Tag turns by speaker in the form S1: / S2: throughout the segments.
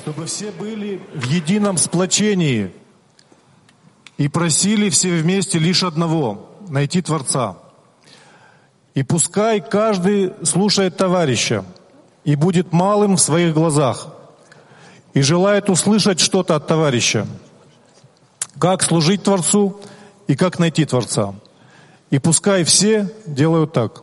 S1: чтобы все были в едином сплочении и просили все вместе лишь одного — найти Творца. И пускай каждый слушает товарища и будет малым в своих глазах и желает услышать что-то от товарища, как служить Творцу и как найти Творца. И пускай все делают так.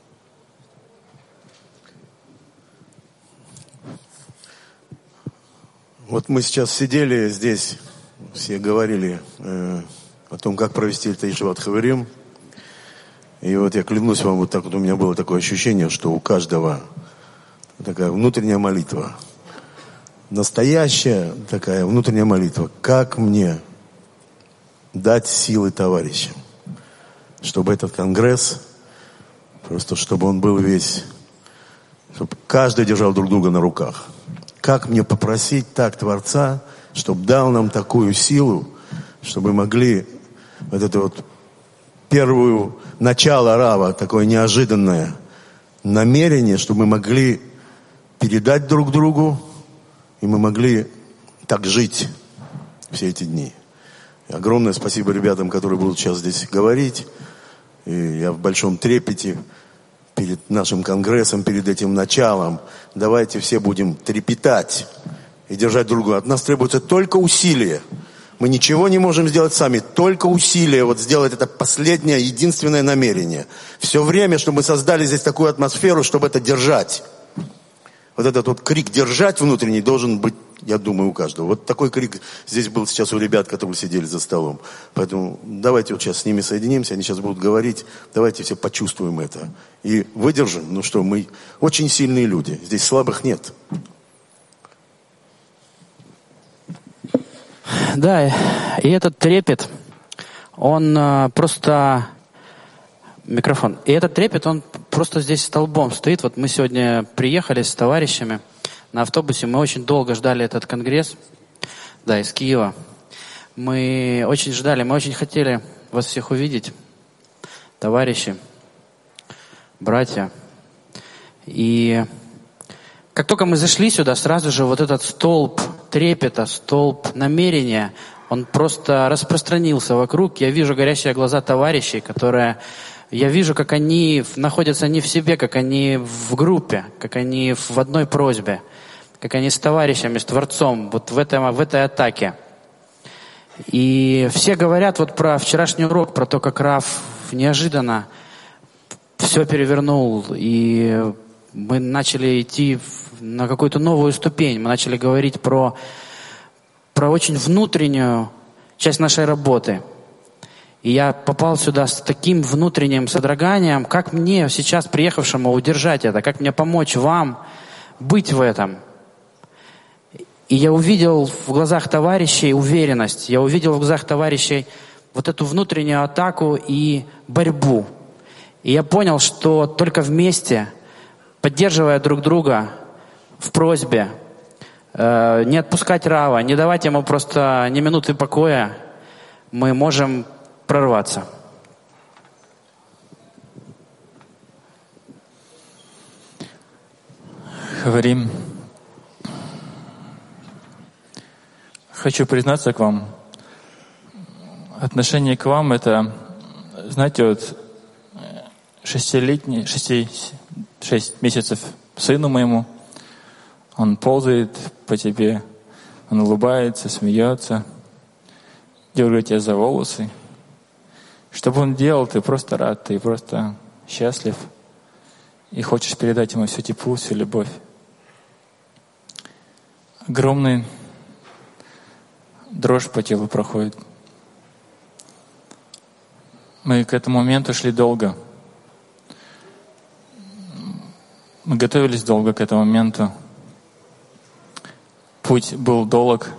S2: Вот мы сейчас сидели здесь, все говорили о том, как провести это Ешиват Хаверим. И вот я клянусь вам, вот так вот у меня было такое ощущение, что у каждого такая внутренняя молитва. Настоящая такая внутренняя молитва. Как мне дать силы товарищам, чтобы этот конгресс, просто чтобы он был весь, чтобы каждый держал друг друга на руках. Как мне попросить так Творца, чтобы дал нам такую силу, чтобы могли вот это вот первое начало Рава, такое неожиданное намерение, чтобы мы могли передать друг другу, и мы могли так жить все эти дни. И огромное спасибо ребятам, которые будут сейчас здесь говорить. И я в большом трепете перед нашим конгрессом, перед этим началом. Давайте все будем трепетать и держать друг друга. От нас требуется только усилие. Мы ничего не можем сделать сами, только усилие, вот сделать это последнее, единственное намерение. Все время, чтобы мы создали здесь такую атмосферу, чтобы это держать. Вот этот вот крик «держать» внутренний должен быть, я думаю, у каждого. Вот такой крик здесь был сейчас у ребят, которые сидели за столом. Поэтому давайте вот сейчас с ними соединимся, они сейчас будут говорить, давайте все почувствуем это. И выдержим, ну что, мы очень сильные люди, здесь слабых нет.
S3: Да, и этот трепет, он просто... Микрофон. И этот трепет, он просто здесь столбом стоит. Вот мы сегодня приехали с товарищами на автобусе. Мы очень долго ждали этот конгресс. Да, из Киева. Мы очень ждали, мы очень хотели вас всех увидеть. Товарищи, братья. И как только мы зашли сюда, сразу же вот этот столб трепета, столб намерения, он просто распространился вокруг. Я вижу горящие глаза товарищей, которые... Я вижу, как они находятся не в себе, как они в группе, как они в одной просьбе, как они с товарищами, с Творцом, вот в этой атаке. И все говорят вот про вчерашний урок, про то, как Рав неожиданно все перевернул, и мы начали идти на какую-то новую ступень, мы начали говорить про очень внутреннюю часть нашей работы. И я попал сюда с таким внутренним содроганием, как мне сейчас, приехавшему, удержать это, как мне помочь вам быть в этом. И я увидел в глазах товарищей уверенность, я увидел в глазах товарищей вот эту внутреннюю атаку и борьбу. И я понял, что только вместе, поддерживая друг друга в просьбе, не отпускать Рава, не давать ему просто ни минуты покоя, мы можем прорваться.
S4: Говорим. Хочу признаться к вам. Отношение к вам — это, знаете, вот 6 месяцев сыну моему. Он ползает по тебе, он улыбается, смеется, дергает тебя за волосы. Что бы он делал, ты просто рад, ты просто счастлив и хочешь передать ему всю тепло, всю любовь. Огромный дрожь по телу проходит. Мы к этому моменту шли долго. Мы готовились долго к этому моменту. Путь был долг.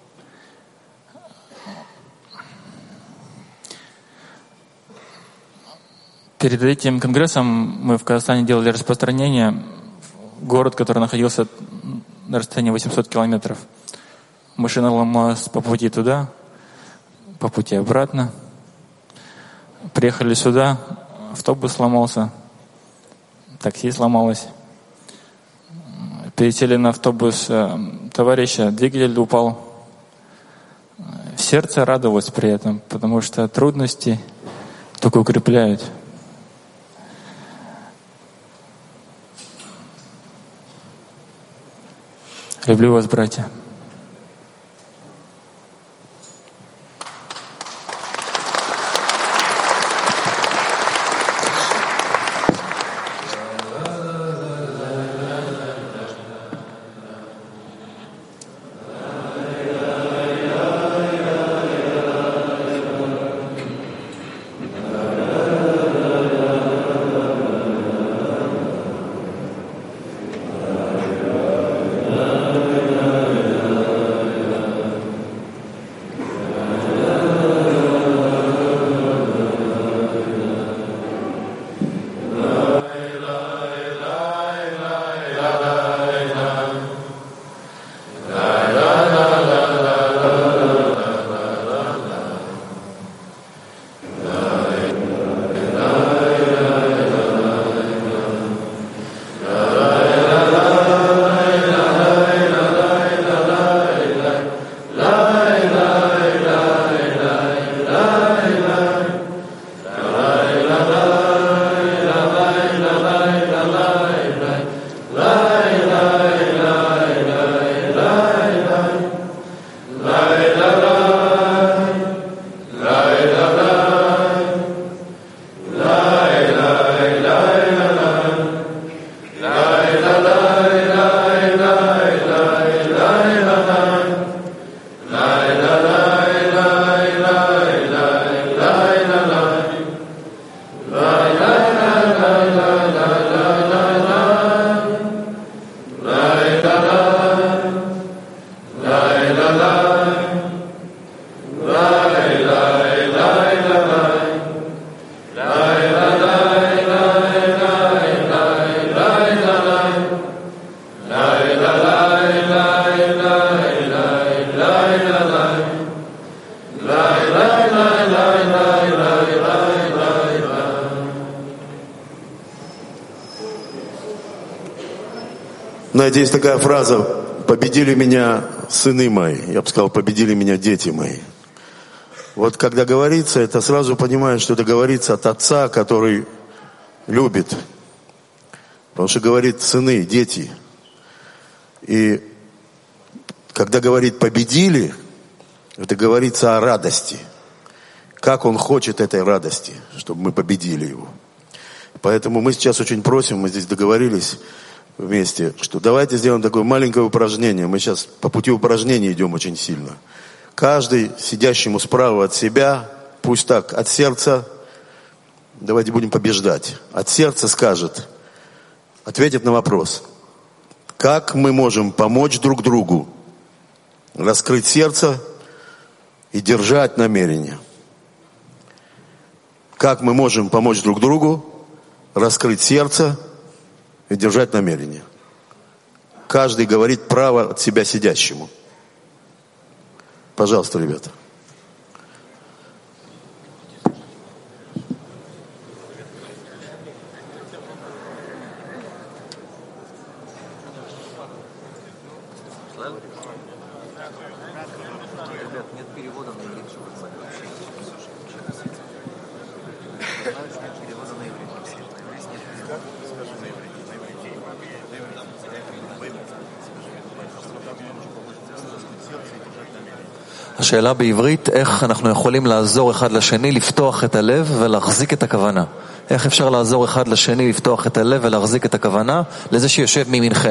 S4: Перед этим конгрессом мы в Казахстане делали распространение в город, который находился на расстоянии 800 километров. Машина ломалась по пути туда, по пути обратно. Приехали сюда, автобус сломался, такси сломалось. Пересели на автобус, товарища двигатель упал. Сердце радовалось при этом, потому что трудности только укрепляют. Люблю вас, братья.
S2: Знаете, есть такая фраза: «Победили меня сыны мои». Я бы сказал, победили меня дети мои. Вот когда говорится, это сразу понимаешь, что это говорится от отца, который любит. Потому что говорит сыны, дети. И когда говорит «победили», это говорится о радости. Как он хочет этой радости, чтобы мы победили его. Поэтому мы сейчас очень просим, мы здесь договорились вместе, что давайте сделаем такое маленькое упражнение. Мы сейчас по пути упражнений идем очень сильно. Каждый сидящему справа от себя, пусть так, от сердца, давайте будем побеждать. От сердца скажет, ответит на вопрос: как мы можем помочь друг другу раскрыть сердце и держать намерение? Как мы можем помочь друг другу раскрыть сердце и держать намерение? Каждый говорит право от себя сидящему. Пожалуйста, ребята.
S5: השאלה בעברית, איך אנחנו יכולים לעזור אחד לשני לפתוח את הלב ולהחזיק את הכוונה? איך אפשר לעזור אחד לשני לפתוח את הלב ולהחזיק את הכוונה לזה שיושב מימינכם?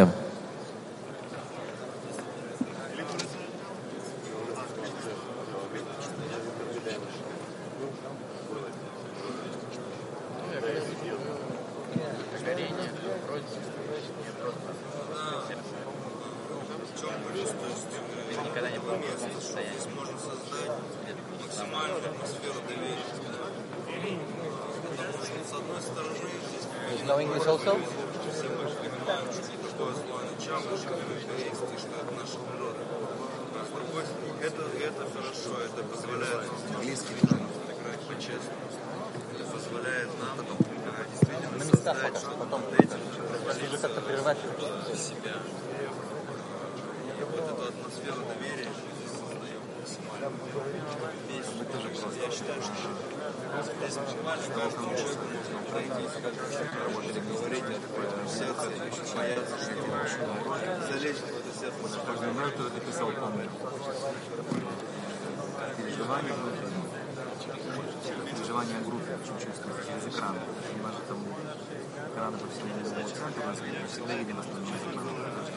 S6: Переживания группы чувствуется через экран. Понимаешь, там экраны по всему центру, мы всегда видим основные экраны.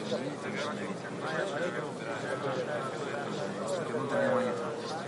S6: Внутренняя молитва.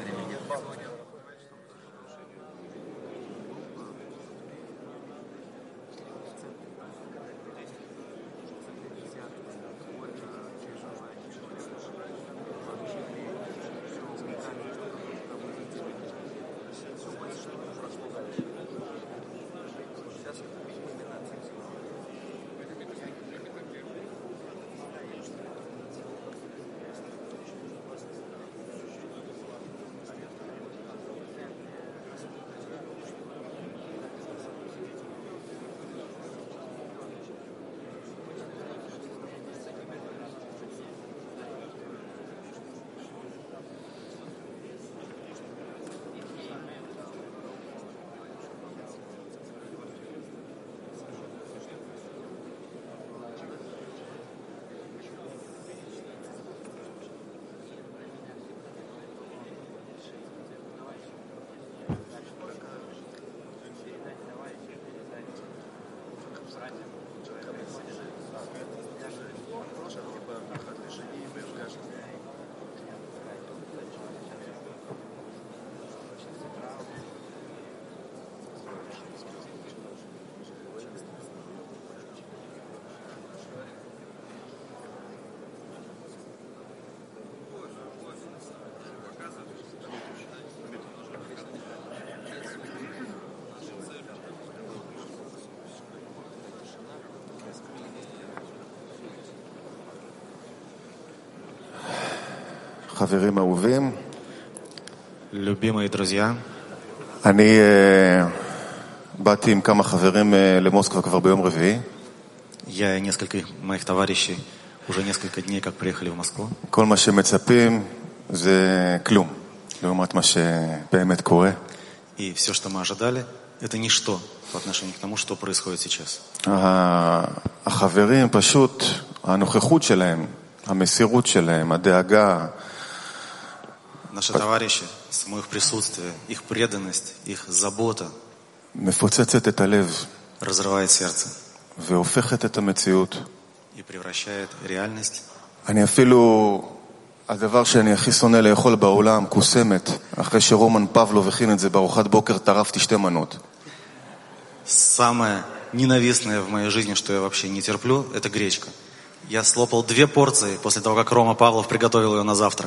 S2: חברים אהובים,
S1: Любимые друзья,
S2: אני באתי עם כמה חברים למוסקבה כבר ביום רביעי.
S1: я и несколько моих товарищей уже несколько дней как приехали в Москву.
S2: כל מה שמצפים זה כלום, לעומת מה שבאמת קורה.
S1: И все, что мы ожидали, это ничто по отношению к тому, что происходит сейчас.
S2: החברים פשוט, הנוכחות שלהם, המסירות שלהם, הדאגה,
S1: Наши товарищи, само их присутствие, их преданность, их забота
S2: מפוצצת את הלב
S1: разрывает сердце
S2: והופכת את המציאות.
S1: и превращает реальность.
S2: אני אפילו, הדבר שאני הכי שונא לאכול בעולם, קוסמת, אחרי שרומן פבלוב הכין את זה בארוחת בוקר, טרפתי 2 מנות.
S1: Самое ненавистное в моей жизни, что я вообще не терплю, это гречка. Я слопал 2 порции после того, как Рома Павлов приготовил ее на завтрак.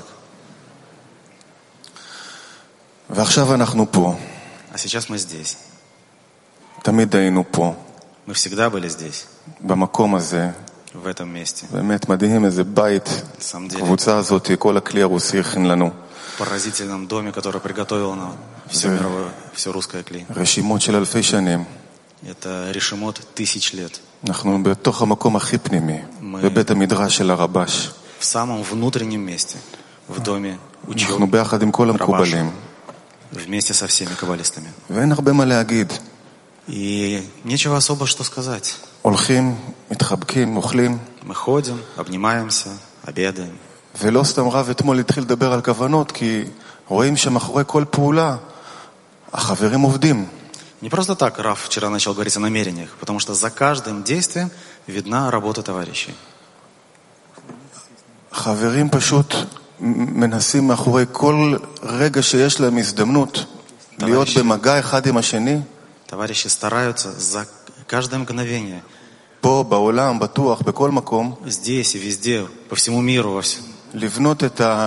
S2: ועכשיו אנחנו פה.
S1: А сейчас мы здесь.
S2: תמיד היינו פה,
S1: Мы всегда были здесь,
S2: במקום הזה.
S1: в этом месте.
S2: באמת מדהים, איזה בית.
S1: На самом деле,
S2: הקבוצה הזאת, כל הכלי הרוסי הכין לנו.
S1: в поразительном доме, который приготовил нам все мировое, все русское клей.
S2: רשימות של אלפי שנים.
S1: Это решимот 1000 лет.
S2: אנחנו בתוך המקום הכי פנימי, בבית המדרש של הרבש.
S1: В самом внутреннем месте, в доме учебы,
S2: אנחנו ביחד עם כל המקובלים.
S1: вместе со всеми каббалистами.
S2: ואין הרבה מה להגיד.
S1: И нечего особо что сказать.
S2: הולכים, מתחבקים, אוכלים.
S1: Мы ходим, обнимаемся, обедаем.
S2: ולא סתם רב אתמול התחיל לדבר על כוונות, כי רואים שמאחורי כל פעולה החברים עובדים.
S1: Не просто так Раф вчера начал говорить о намерениях, потому что за каждым действием видна работа товарищей.
S2: חברים פשוט מנסים מאחורי כל רגע שיש להם הזדמנות להיות במגע אחד עם השני.
S1: Товарищи стараются за каждое мгновение.
S2: פה, בעולם, בטוח, בכל מקום.
S1: Здесь и везде, по всему миру, во всем.
S2: לבנות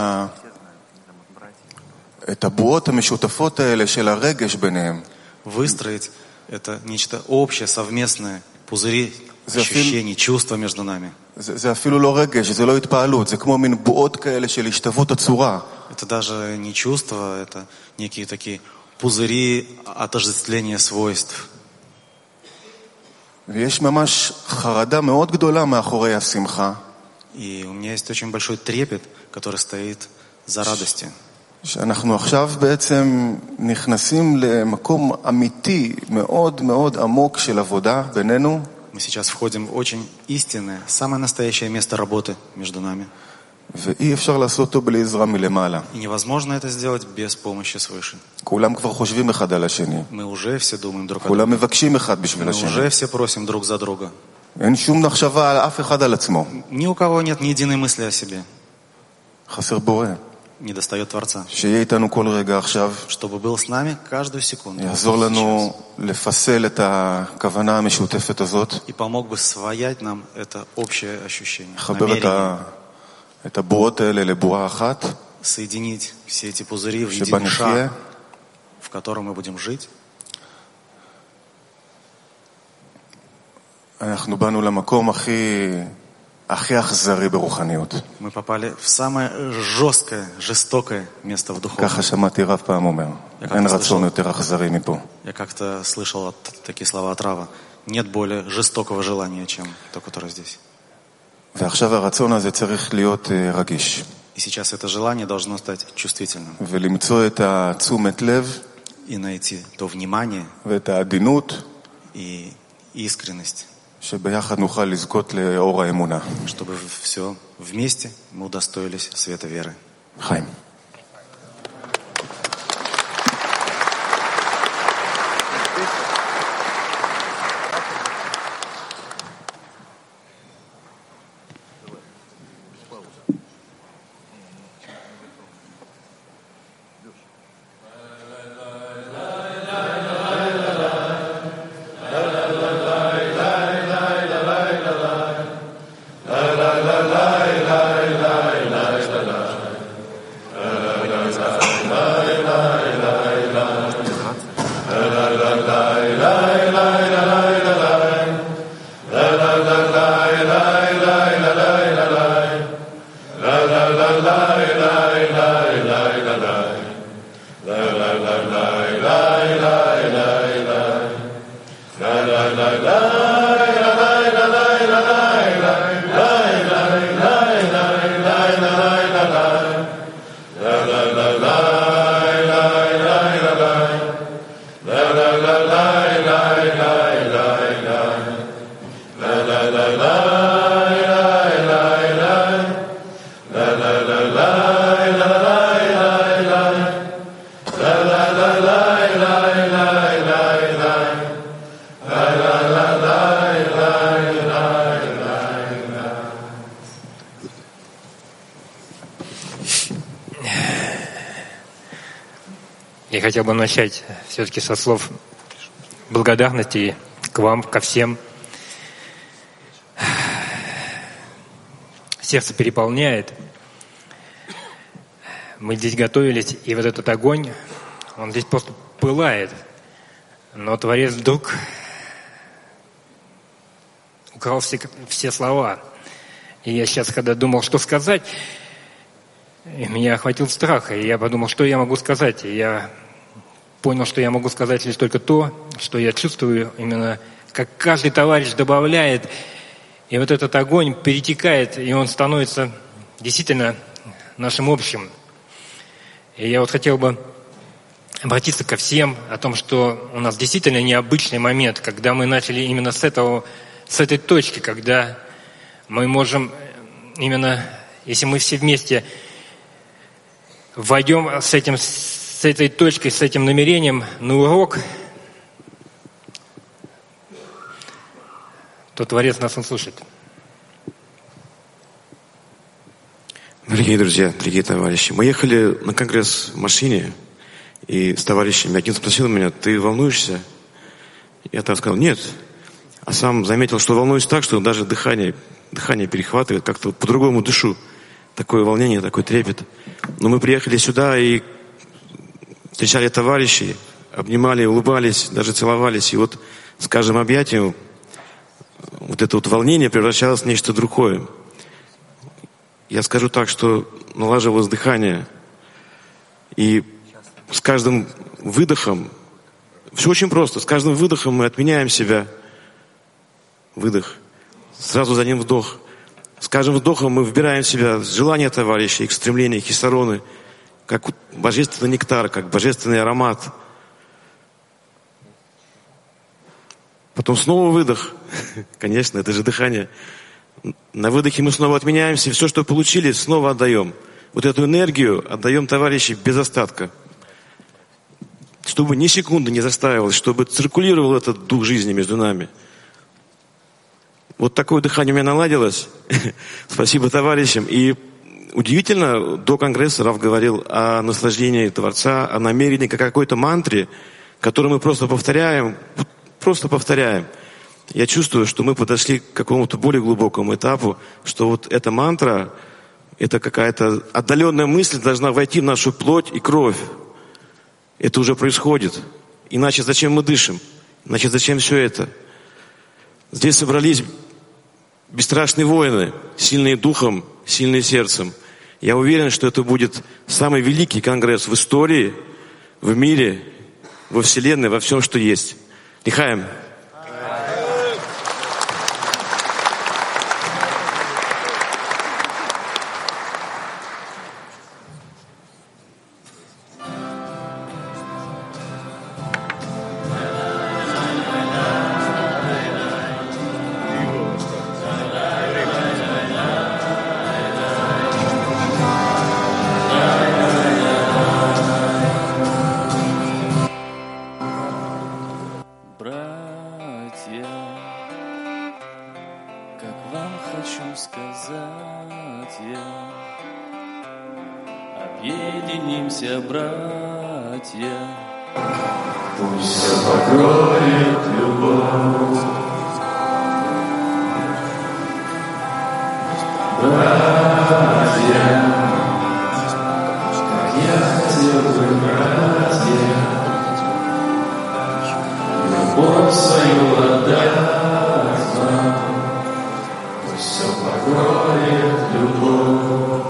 S2: את הבועות המשותפות האלה של הרגש ביניהם.
S1: Выстроить это нечто общее, совместное, пузыри ощущений, чувства между нами.
S2: זה אפילו לא רגש, זה לא התפעלות, זה כמו מין בועות כאלה של השתוות הצורה.
S1: Это даже не чувства, это некие такие пузыри отождествления свойств.
S2: ויש ממש חרדה מאוד גדולה מאחורי השמחה.
S6: И у меня есть очень большой трепет, который стоит за радостью.
S7: שאנחנו עכשיו בעצם נכנסים למקום אמיתי מאוד מאוד עמוק של עבודה בינינו.
S6: Мы сейчас входим в очень истинное, самое настоящее место работы между нами.
S7: ואי אפשר לעשות אותו בלי עזרה מלמעלה.
S6: И невозможно это сделать без помощи свыше.
S7: כולם כבר חושבים אחד על השני.
S6: Мы уже все думаем друг о
S7: כולם
S6: друге.
S7: מבקשים אחד בשביל
S6: Мы
S7: השני.
S6: уже все просим друг за друга.
S7: אין שום מחשבה על אף אחד על עצמו.
S6: Ни у кого нет ни единой мысли о себе.
S7: חסר בורא.
S6: Недостает Творца.
S7: שיהיה איתנו כל רגע עכשיו.
S6: Чтобы был с nami каждую секунду.
S7: יעזור לנו לפסל את הכוונה המשותפת הזאת.
S6: И помог бы своять нам это общее ощущение.
S7: לחבר את הבועות האלה לבועה אחת.
S6: Соединить все эти пузыри в
S7: שבה
S6: единый
S7: נחיה.
S6: шар, в котором мы будем жить.
S7: אנחנו באנו למקום הכי אכזרי ברוחניות.
S6: Мы попали в самое жесткое, жестокое место в духовном.
S7: ככה שמעתי רב פעם אומר. אין רצון יותר אכזרי מפה.
S6: Я как-то слышал такие слова от Рава. Нет более жестокого желания, чем то, которое здесь.
S7: ועכשיו הרצון הזה צריך להיות רגיש.
S6: И сейчас это желание должно стать чувствительным.
S7: ולמצוא את התשומת לב.
S6: И найти то внимание.
S7: ואת העדינות.
S6: И искренность.
S7: שביחד נוכל לזכות לאור האמונה.
S6: Чтобы все вместе мы удостоились света веры.
S7: חיים.
S8: Я хотел бы начать все-таки со слов благодарности к вам, ко всем. Сердце переполняет. Мы здесь готовились, и вот этот огонь, он здесь просто пылает. Но Творец вдруг украл все слова. И я сейчас, когда думал, что сказать, меня охватил страх, и я подумал, что я могу сказать. И я понял, что я могу сказать лишь только то, что я чувствую, именно как каждый товарищ добавляет, и вот этот огонь перетекает, и он становится действительно нашим общим. И я вот хотел бы обратиться ко всем о том, что у нас действительно необычный момент, когда мы начали именно с этой точки, когда мы можем именно, если мы все вместе войдем с этой точкой, с этим намерением на урок, то Творец нас услышит.
S9: Дорогие друзья, дорогие товарищи, мы ехали на конгресс в машине, и с товарищами один спросил меня: ты волнуешься? Я так сказал: нет. А сам заметил, что волнуюсь так, что даже дыхание перехватывает, как-то по-другому дышу. Такое волнение, такой трепет. Но мы приехали сюда и встречали товарищей, обнимали, улыбались, даже целовались. И вот с каждым объятием вот это вот волнение превращалось в нечто другое. Я скажу так, что налаживалось дыхание. И с каждым выдохом, все очень просто, с каждым выдохом мы отменяем себя. Выдох. Сразу за ним вдох. С каждым вдохом мы вбираем в себя желания товарищей, их стремления, их хисароны, как божественный нектар, как божественный аромат. Потом снова выдох. Конечно, это же дыхание. На выдохе мы снова отменяемся, и все, что получили, снова отдаем. Вот эту энергию отдаем товарищей без остатка. Чтобы ни секунды не застаивалось, чтобы циркулировал этот дух жизни между нами. Вот такое дыхание у меня наладилось. Спасибо товарищам. И удивительно, до Конгресса Рав говорил о наслаждении Творца, о намерении, как о какой-то мантре, которую мы просто повторяем. Я чувствую, что мы подошли к какому-то более глубокому этапу, что вот эта мантра, это какая-то отдаленная мысль должна войти в нашу плоть и кровь. Это уже происходит. Иначе зачем мы дышим? Иначе зачем все это? Здесь собрались бесстрашные воины, сильные духом, сильные сердцем. Я уверен, что это будет самый великий конгресс в истории, в мире, во Вселенной, во всем, что есть. Лихаем.
S10: Объединимся, братья, пусть все покроет любовь. Братья, как я хотел бы, братья, любовь свою отдать вам, пусть все покроет любовь.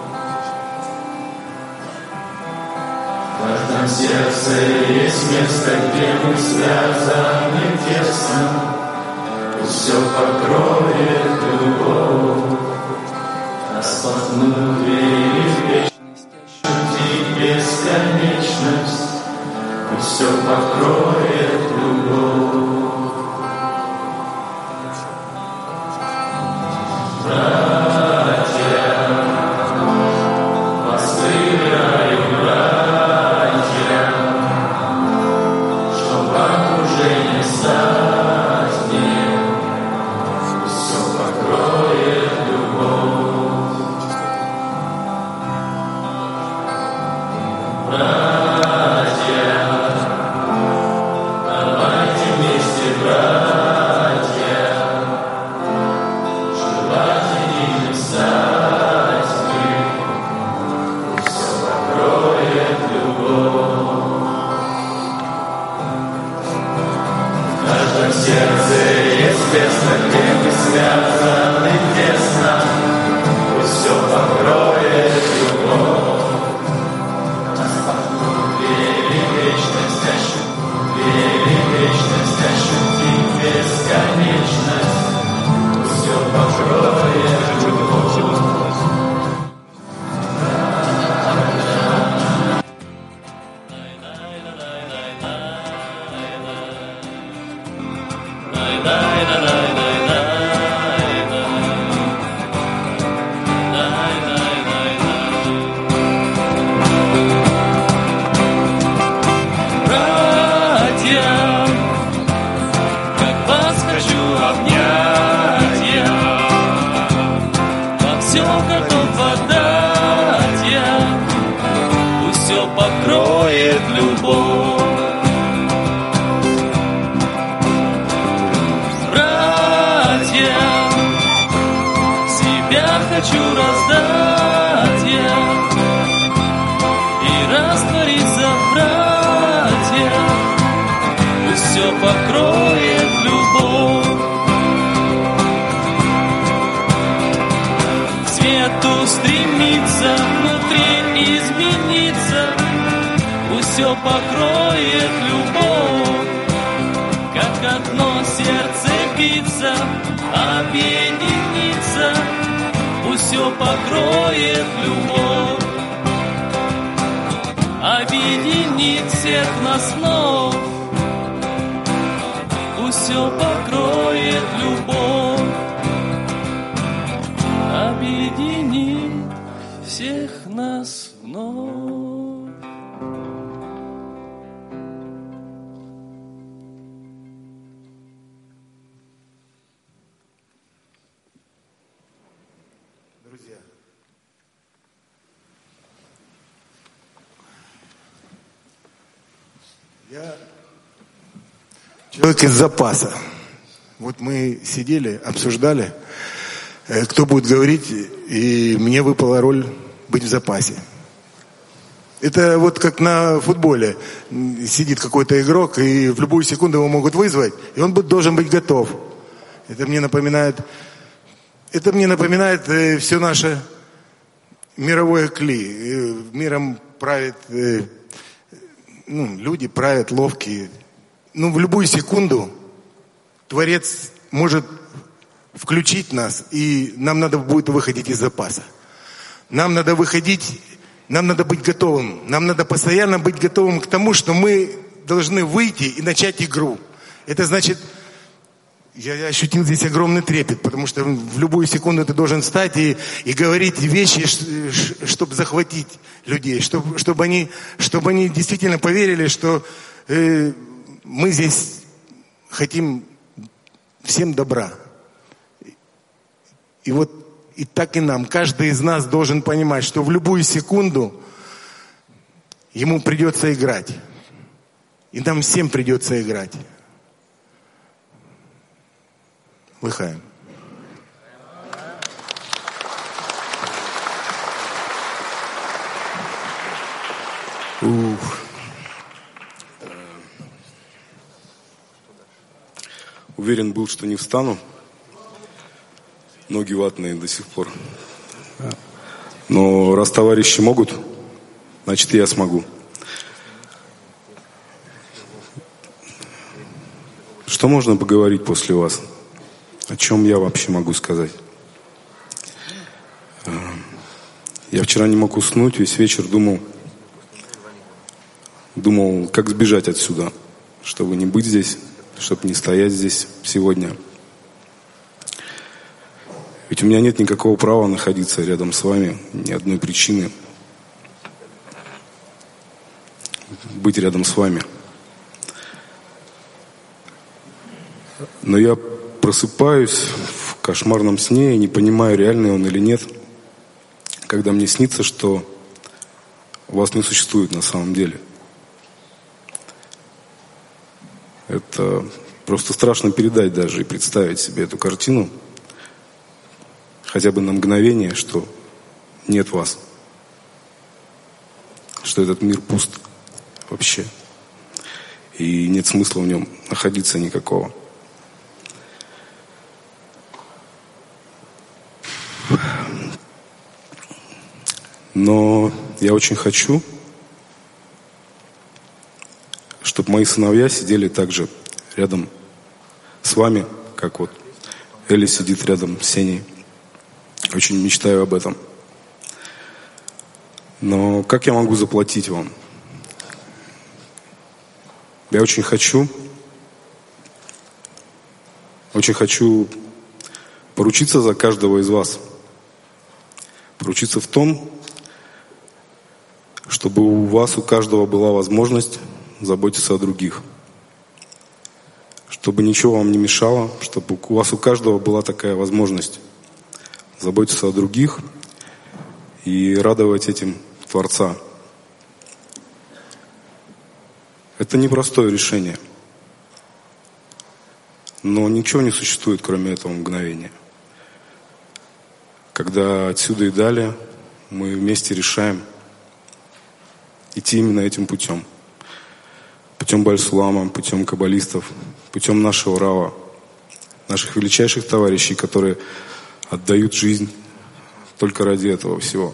S10: В каждом сердце есть место, где мы связаны тесно, пусть все покроет любовь. Распахнуть двери в вечность, ощутить бесконечность, пусть все покроет любовь. Братья, вас выбираю, братья, чтоб вам уже не стать мне, пусть все покроет любовь. Братья, давайте вместе, братья, желать единым стать мы, пусть все покроет любовь. В каждом сердце есть место, где мы связаны тесно, пусть все покроет любовь. Вечность, ощутить бесконечность, пусть все покроет любовь. Покроет любовь. Братья, себя хочу раздать я и раствориться, братья, пусть все покроет любовь. К свету стремиться, внутри измениться, пусть все покроет любовь, как одно сердце биться, объединиться, все покроет любовь, объединит всех нас вновь, пусть все покроет любовь, объединит всех нас вновь.
S11: Я человек из запаса. Вот мы сидели, обсуждали, кто будет говорить, и мне выпала роль быть в запасе. Это вот как на футболе. Сидит какой-то игрок, и в любую секунду его могут вызвать, и он должен быть готов. Это мне напоминает все наше мировое кли. Миром правит... люди правят ловкие. В любую секунду Творец может включить нас, и нам надо будет выходить из запаса. Нам надо быть готовым. Нам надо постоянно быть готовым к тому, что мы должны выйти и начать игру. Это значит, я ощутил здесь огромный трепет, потому что в любую секунду ты должен встать и говорить вещи, чтобы захватить людей, чтобы они действительно поверили, что мы здесь хотим всем добра. И так и нам. Каждый из нас должен понимать, что в любую секунду ему придется играть. И нам всем придется играть. Лыхаем.
S12: Уверен был, что не встану. Ноги ватные до сих пор. Но раз товарищи могут, значит и я смогу. Что можно поговорить после вас? О чем я вообще могу сказать? Я вчера не мог уснуть, весь вечер думал, как сбежать отсюда, чтобы не быть здесь, чтобы не стоять здесь сегодня. Ведь у меня нет никакого права находиться рядом с вами, ни одной причины быть рядом с вами. Но я просыпаюсь в кошмарном сне и не понимаю, реальный он или нет, когда мне снится, что вас не существует на самом деле. Это просто страшно передать даже и представить себе эту картину, хотя бы на мгновение, что нет вас, что этот мир пуст вообще, и нет смысла в нем находиться никакого. Но я очень хочу, чтобы мои сыновья сидели также рядом с вами, как вот Эли сидит рядом с Сеней. Очень мечтаю об этом. Но как я могу заплатить вам? Я очень хочу поручиться за каждого из вас. Поручиться в том, чтобы у вас, у каждого была возможность заботиться о других. Чтобы ничего вам не мешало, чтобы у вас, у каждого была такая возможность заботиться о других и радовать этим Творца. Это непростое решение. Но ничего не существует, кроме этого мгновения. Когда отсюда и далее мы вместе решаем идти именно этим путем. Путем Бааль-Сулама, путем каббалистов, путем нашего Рава, наших величайших товарищей, которые отдают жизнь только ради этого всего.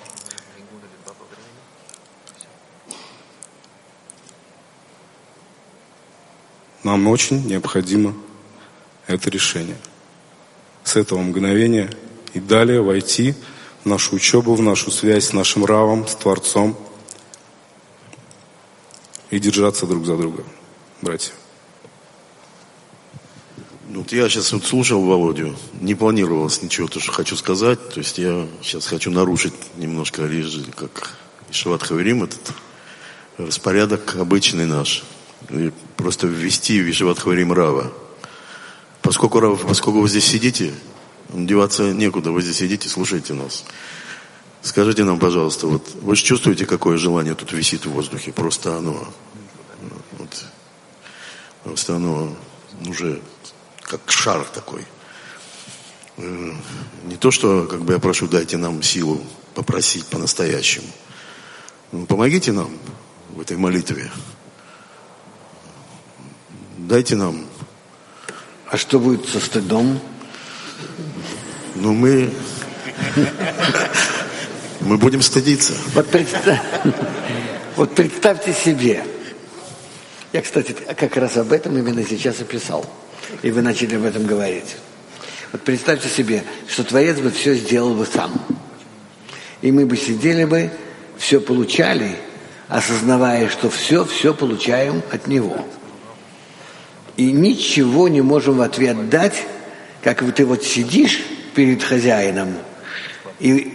S12: Нам очень необходимо это решение. С этого мгновения и далее войти в нашу учебу, в нашу связь с нашим Равом, с Творцом. И держаться друг за друга, братья.
S2: Вот я сейчас вот слушал Володю, не планировалось ничего, то, что хочу сказать. То есть я сейчас хочу нарушить немножко режим, как Ешиват Хаверим, этот распорядок обычный наш. И просто ввести в Ешиват Хаверим Рава. Поскольку вы здесь сидите, деваться некуда, вы здесь сидите, слушайте нас. Скажите нам, пожалуйста, вот вы же чувствуете, какое желание тут висит в воздухе? Просто оно уже как шар такой. Не то, что как бы я прошу, дайте нам силу попросить по-настоящему. Помогите нам в этой молитве. Дайте нам.
S13: А что будет со стыдом?
S2: Мы будем стыдиться.
S13: Вот представьте себе. Я, кстати, как раз об этом именно сейчас и писал. И вы начали об этом говорить. Вот представьте себе, что Творец бы все сделал бы сам. И мы бы сидели бы, все получали, осознавая, что все получаем от Него. И ничего не можем в ответ дать, как ты вот сидишь перед хозяином, и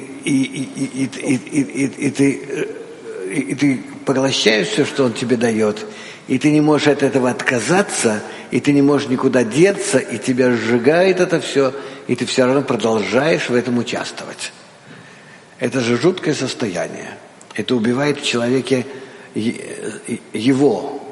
S13: ты поглощаешь все, что он тебе дает, и ты не можешь от этого отказаться, и ты не можешь никуда деться, и тебя сжигает это все, и ты все равно продолжаешь в этом участвовать. Это же жуткое состояние. Это убивает в человеке его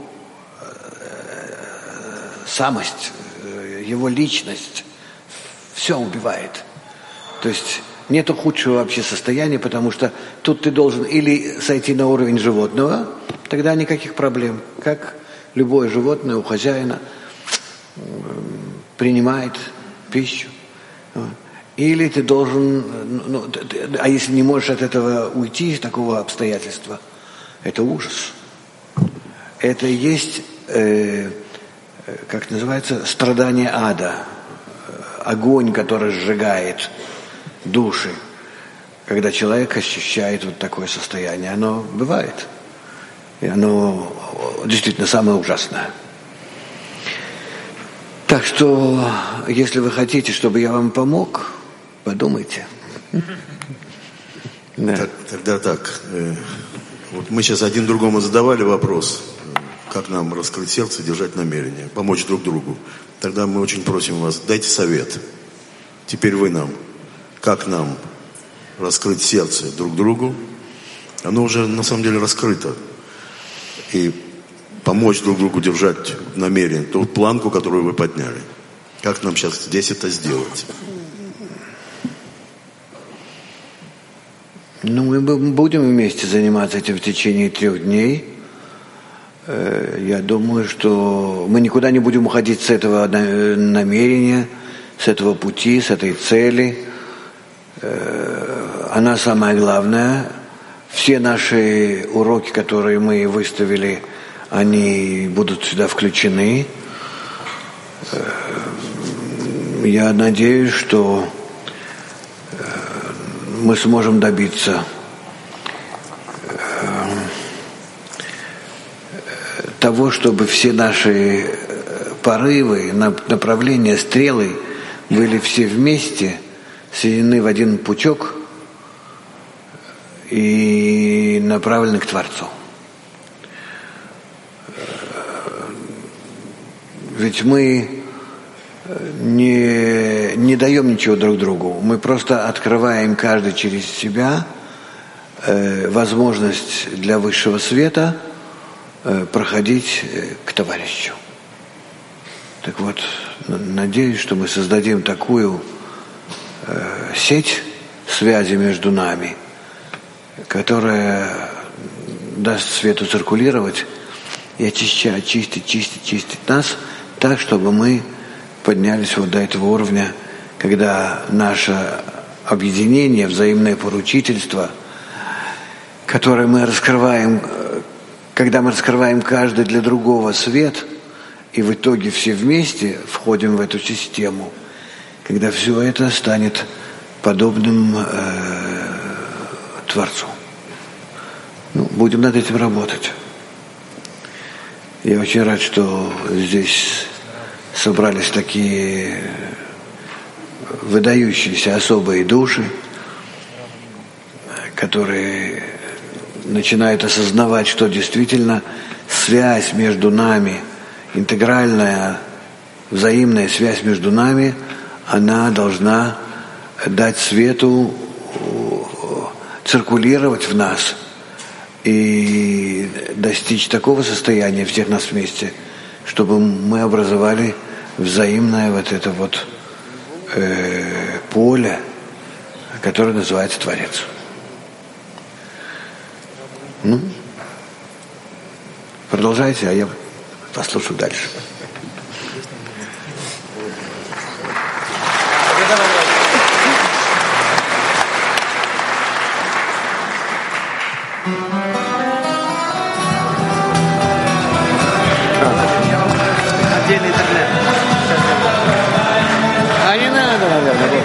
S13: самость, его личность. Все убивает. То есть нету худшего вообще состояния, потому что тут ты должен или сойти на уровень животного, тогда никаких проблем. Как любое животное у хозяина принимает пищу. Или ты должен, а если не можешь от этого уйти, из такого обстоятельства, это ужас. Это и есть, как называется, страдание ада. Огонь, который сжигает души. Когда человек ощущает вот такое состояние, оно бывает. И оно действительно самое ужасное. Так что, если вы хотите, чтобы я вам помог, подумайте.
S2: Тогда так. Вот мы сейчас один другому задавали вопрос, как нам раскрыть сердце, держать намерение, помочь друг другу. Тогда мы очень просим вас, дайте совет. Теперь вы нам. Как нам раскрыть сердце друг другу? Оно уже на самом деле раскрыто. И помочь друг другу держать намерение, ту планку, которую вы подняли. Как нам сейчас здесь это сделать?
S13: Мы будем вместе заниматься этим в течение 3 дней. Я думаю, что мы никуда не будем уходить с этого намерения, с этого пути, с этой цели. Она самая главная. Все наши уроки, которые мы выставили, они будут сюда включены. Я надеюсь, что мы сможем добиться того, чтобы все наши порывы, направления, стрелы были все вместе, соединены в один пучок и направлены к Творцу. Ведь мы не даем ничего друг другу. Мы просто открываем каждый через себя возможность для высшего света проходить к товарищу. Так вот, надеюсь, что мы создадим такую сеть связи между нами, которая даст свету циркулировать и очистить нас так, чтобы мы поднялись вот до этого уровня, когда наше объединение, взаимное поручительство, которое мы раскрываем, когда мы раскрываем каждый для другого свет, и в итоге все вместе входим в эту систему, когда все это станет подобным Творцу. Будем над этим работать. Я очень рад, что здесь собрались такие выдающиеся особые души, которые начинают осознавать, что действительно связь между нами, интегральная, взаимная связь между нами, она должна дать свету циркулировать в нас и достичь такого состояния всех нас вместе, чтобы мы образовали взаимное вот это вот поле, которое называется Творец. Продолжайте, а я послушаю дальше.
S10: А не надо, наверное.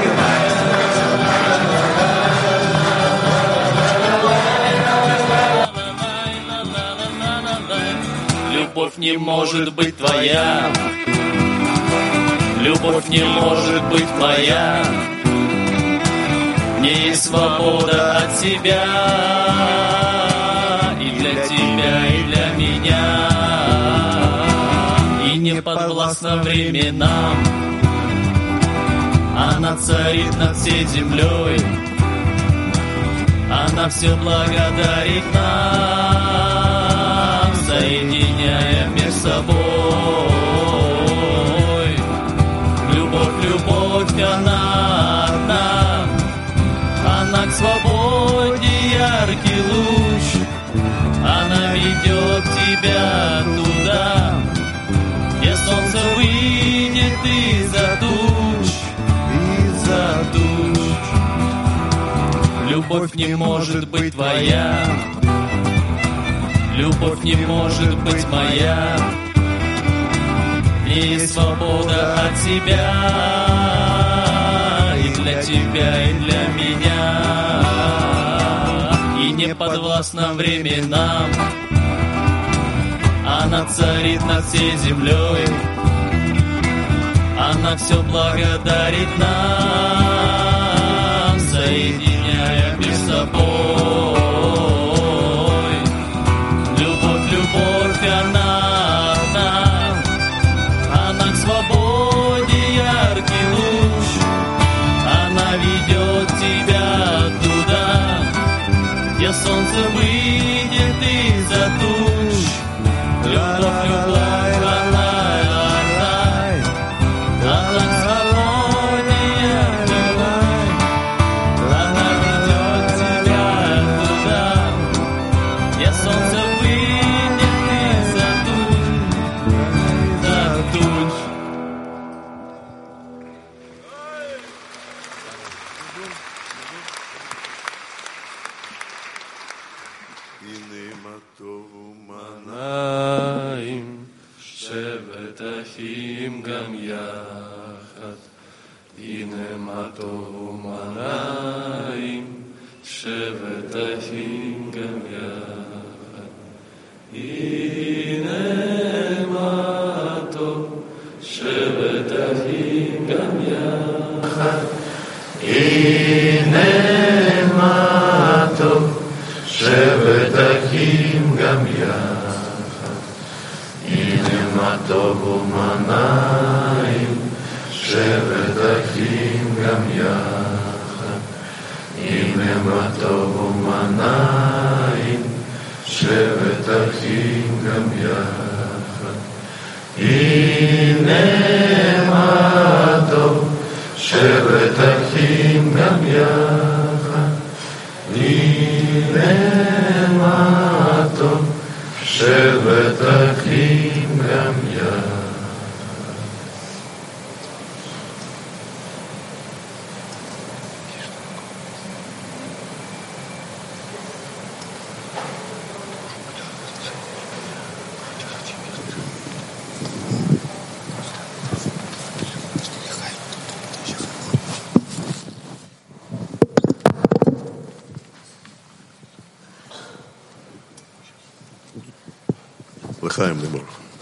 S10: Любовь не может быть твоя. Любовь не может быть моя. Не есть свобода от себя. И для тебя, и для меня. И не подвластна временам. Она царит над всей землей. Она все благодарит нам, соединяя между собой. Любовь, любовь, она одна. Она к свободе яркий луч. Она ведет тебя туда, где солнце выйдет из-за туч. Из-за туч. Любовь не может быть твоя. Любовь не может быть моя. Есть свобода от себя. И для тебя, и для меня. И не подвластна временам. Она царит над всей землей. Она все благодарит нам, соединяя между собой. Любовь, любовь, она одна. Она к свободе яркий луч. Она ведет тебя туда, где солнце выйдет из-за туч. Любовь, любовь, она одна. Она к свободе яркий луч. Она ведет тебя туда, где солнце выйдет из-за туч. За туч. Manaim shevet achim gam yachad. Hine ma tovu manaim shevet achim gam yachad. Hine ma tovu shevet achim gam yachad. Hine ma tovu shevet achim gam yachad. Hine ma tovu manaim shevet achim gam yachad. Hine ma tovu manaim shevet achim gam yachad. Hine ma tovu shevet achim gam yachad. Hine ma tovu shevet achim gam yachad.
S2: Лахаем, Леборг.